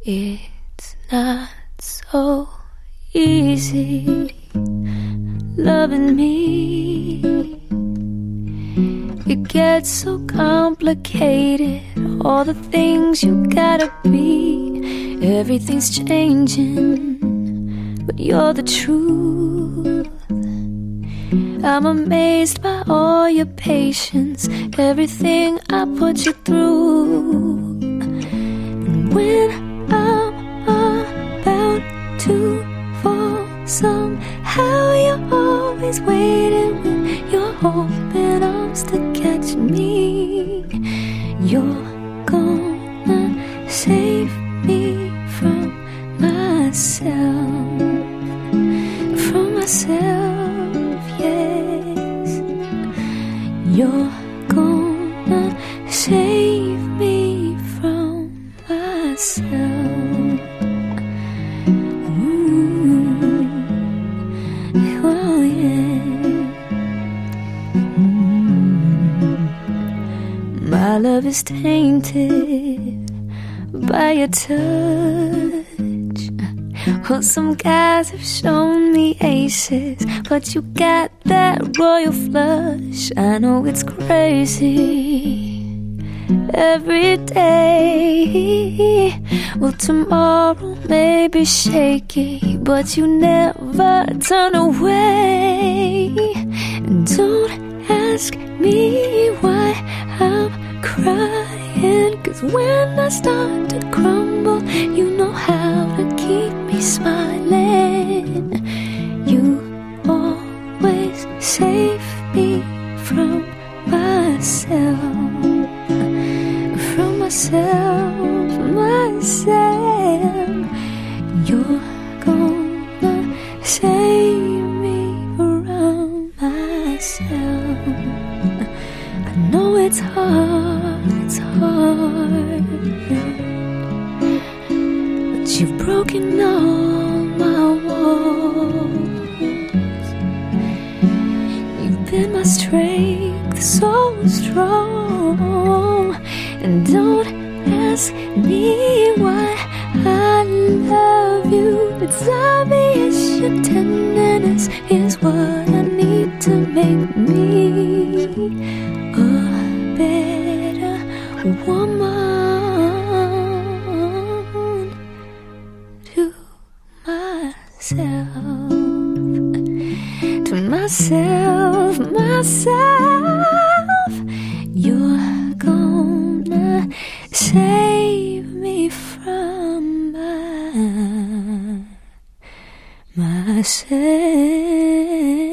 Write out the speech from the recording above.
It's not so easy loving me. It gets so complicated, all the things you gotta be. Everything's changing, but you're the truth. I'm amazed by all your patience, everything I put you through. And when I'm about to fall, somehow you're always waiting with your open arms to catch me. You're gonna save me from myself, yes. You're gonna save me from myself. Oh yeah. My love is tainted by your touch. Well, some guys have shown me aces, but you got that royal flush. I know it's crazy every day. Well, tomorrow may be shaky, but you never turn away. And don't ask me why I'm crying, 'cause when I start to crumble, you know how to keep me smiling. You always save me from myself, myself. You're gonna save me from myself. I know it's hard, but you've broken all my walls. You've been my strength, so strong. And don't ask me why I love you. It's obvious your tenderness is what I need to make me a better woman to myself, myself. You're gonna save me from myself.